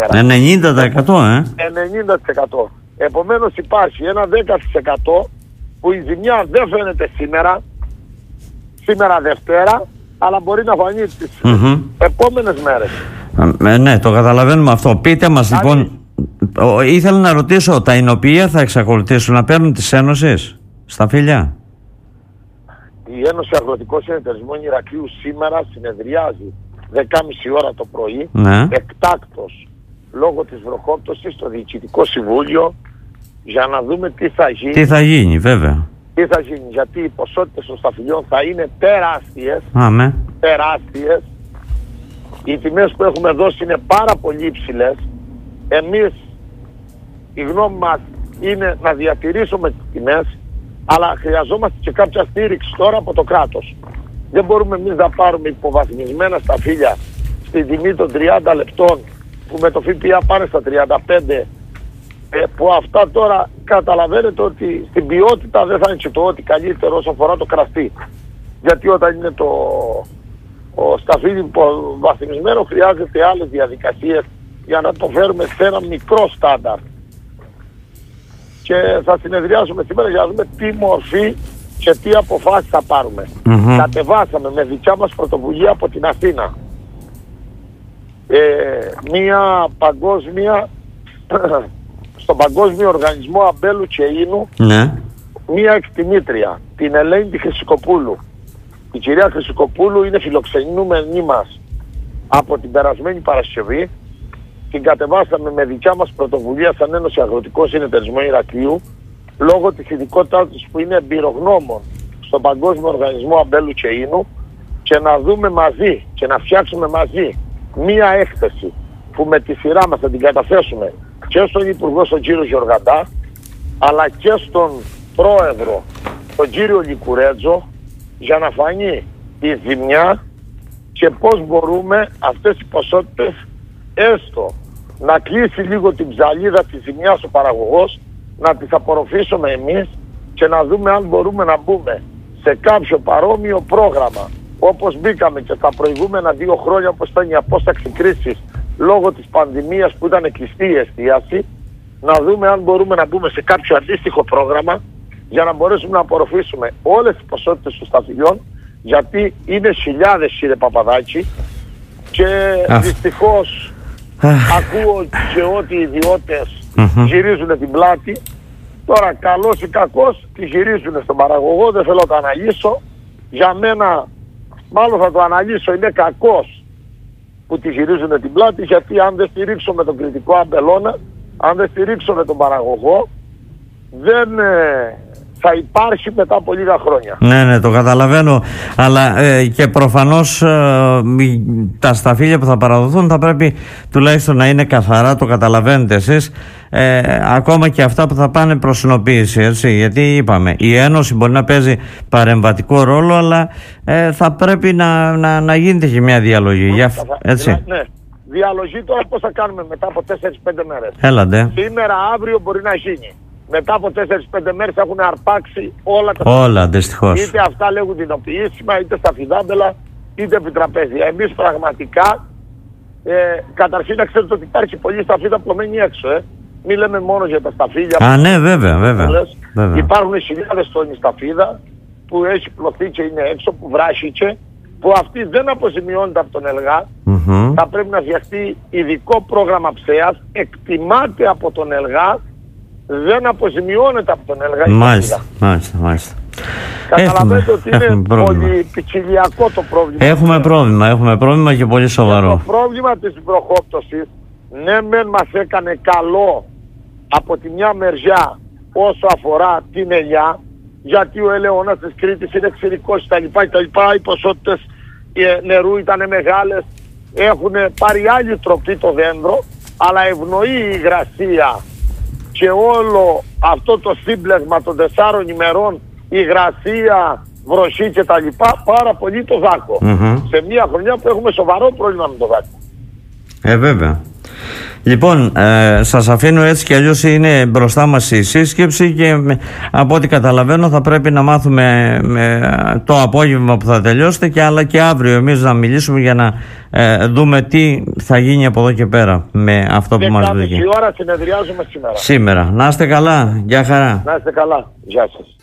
90%. 90%. Επομένως υπάρχει ένα 10% που η ζημιά δεν φαίνεται σήμερα Δευτέρα, αλλά μπορεί να φανεί τις επόμενες μέρες. Ναι, το καταλαβαίνουμε αυτό. Πείτε μας λοιπόν, ήθελα να ρωτήσω, τα εινοποιεία θα εξακολουθήσουν να παίρνουν τις Ένωσης στα Φιλιά? Η Ένωση Αγροτικών Συνεταιρισμών Ηρακλείου σήμερα συνεδριάζει 10.30 ώρα το πρωί, εκτάκτος, λόγω της βροχόπτωσης, στο Διοικητικό Συμβούλιο, για να δούμε τι θα γίνει. Τι θα γίνει, βέβαια. Τι θα γίνει, γιατί οι ποσότητες των σταφυλιών θα είναι τεράστιες. Τεράστιες. Οι τιμές που έχουμε δώσει είναι πάρα πολύ υψηλές. Εμείς, η γνώμη μας είναι να διατηρήσουμε τις τιμές, αλλά χρειαζόμαστε και κάποια στήριξη τώρα από το κράτος. Δεν μπορούμε εμείς να πάρουμε υποβαθμισμένα σταφύλια στη τιμή των 30 λεπτών, που με το ΦΠΑ πάνε στα 35, που αυτά τώρα καταλαβαίνετε ότι στην ποιότητα δεν θα είναι και το ό,τι καλύτερο όσο αφορά το κραστή. Γιατί όταν είναι το σταφύλι υποβαθμισμένο χρειάζεται άλλες διαδικασίες για να το φέρουμε σε ένα μικρό στάνταρ. Και θα συνεδριάσουμε σήμερα για να δούμε τι μορφή και τι αποφάσεις θα πάρουμε. Κατεβάσαμε με δικιά μας πρωτοβουλία από την Αθήνα μία παγκόσμια στον Παγκόσμιο Οργανισμό Αμπέλου και Ίνου, μία εκτιμήτρια, την Ελένη τη Χρυσικοπούλου. Η κυρία Χρυσικοπούλου είναι φιλοξενούμενη μας από την περασμένη Παρασκευή. Την κατεβάσαμε με δικιά μας πρωτοβουλία σαν Ένωση Αγροτικών Συνεταιρισμών Ηρακλείου, λόγω της ειδικότητάς της που είναι εμπειρογνώμων στον Παγκόσμιο Οργανισμό Αμπέλου και Ίνου, και να δούμε μαζί και να φτιάξουμε μαζί μία έκθεση που με τη σειρά μας θα την καταθέσουμε και στον Υπουργό, στον κύριο Γιοργαντά, αλλά και στον Πρόεδρο, τον κύριο Λικουρέτζο, για να φανεί η ζημιά και πώς μπορούμε αυτές οι ποσότητες έστω να κλείσει λίγο την ψαλίδα της ζημιάς ο παραγωγός, να τις απορροφήσουμε εμείς και να δούμε αν μπορούμε να μπούμε σε κάποιο παρόμοιο πρόγραμμα όπως μπήκαμε και στα προηγούμενα 2 χρόνια, όπως ήταν η απόσταξη κρίσης λόγω της πανδημίας που ήταν κλειστή η εστίαση, να δούμε αν μπορούμε να μπούμε σε κάποιο αντίστοιχο πρόγραμμα για να μπορέσουμε να απορροφήσουμε όλες τις ποσότητες των σταφυλιών, γιατί είναι χιλιάδες, κύριε Παπαδάκη, και δυστυχώς ακούω και ότι οι ιδιώτες γυρίζουν την πλάτη. Τώρα καλός ή κακός τη γυρίζουν στον παραγωγό, δεν θέλω να το αναλύσω. Για μένα μάλλον θα το αναλύσω, είναι κακός που τη γυρίζουν την πλάτη, γιατί αν δεν στηρίξουμε τον κριτικό αμπελώνα, αν δεν στηρίξουμε τον παραγωγό, δεν θα υπάρχει μετά από λίγα χρόνια. Ναι, το καταλαβαίνω, αλλά και προφανώς τα σταφύλια που θα παραδοθούν θα πρέπει τουλάχιστον να είναι καθαρά, το καταλαβαίνετε εσείς, ακόμα και αυτά που θα πάνε προς συνοποίηση, έτσι, γιατί είπαμε, η Ένωση μπορεί να παίζει παρεμβατικό ρόλο, αλλά θα πρέπει να γίνεται και μια διαλογή, έτσι. Ναι. Διαλογή τώρα πώς θα κάνουμε μετά από 4-5 μέρες. Έλατε. Σήμερα, αύριο μπορεί να γίνει. Μετά από 4-5 μέρες έχουν αρπάξει όλα τα όλα, δυστυχώς. Είτε αυτά λέγουν εινοποιήσιμα, είτε σταφιδάμπελα, είτε επιτραπέζια. Εμείς πραγματικά, καταρχήν να ξέρετε ότι υπάρχει πολλή σταφίδα που μένει έξω. Μην λέμε μόνο για τα σταφύλια. Ναι, βέβαια. Υπάρχουν χιλιάδες τόνοι σταφίδα που έχει πλωθεί και είναι έξω, που βράχηκε, που αυτή δεν αποζημιώνεται από τον ΕΛΓΑ. Θα πρέπει να φτιαχτεί ειδικό πρόγραμμα ψέας, εκτιμάται από τον ΕΛΓΑ, δεν αποζημιώνεται από τον ΕΛΓΑ. Μάλιστα. Καταλαβαίνετε ότι είναι πολυπικιλιακό το πρόβλημα. Έχουμε πρόβλημα και πολύ σοβαρό. Το πρόβλημα της βροχόπτωσης, ναι μεν μας έκανε καλό από τη μια μεριά όσο αφορά την ελιά, γιατί ο ελαιώνας της Κρήτης είναι ξηρικός κτλ. Οι ποσότητες νερού ήταν μεγάλες, έχουν πάρει άλλη τροπή το δέντρο, αλλά ευνοεί η υγρασία και όλο αυτό το σύμπλεγμα των 4 ημερών, υγρασία, βροχή και τα λοιπά, πάρα πολύ το δάκο. Σε μια χρονιά που έχουμε σοβαρό πρόβλημα με το δάκο. Βέβαια. Λοιπόν, σας αφήνω, έτσι κι αλλιώς είναι μπροστά μας η σύσκεψη και από ό,τι καταλαβαίνω θα πρέπει να μάθουμε το απόγευμα που θα τελειώσετε αλλά και αύριο εμείς να μιλήσουμε για να δούμε τι θα γίνει από εδώ και πέρα με αυτό που μας βρήκε. 10:30 ώρα συνεδριάζουμε σήμερα. Να είστε καλά, γεια χαρά. Να είστε καλά, γεια σας.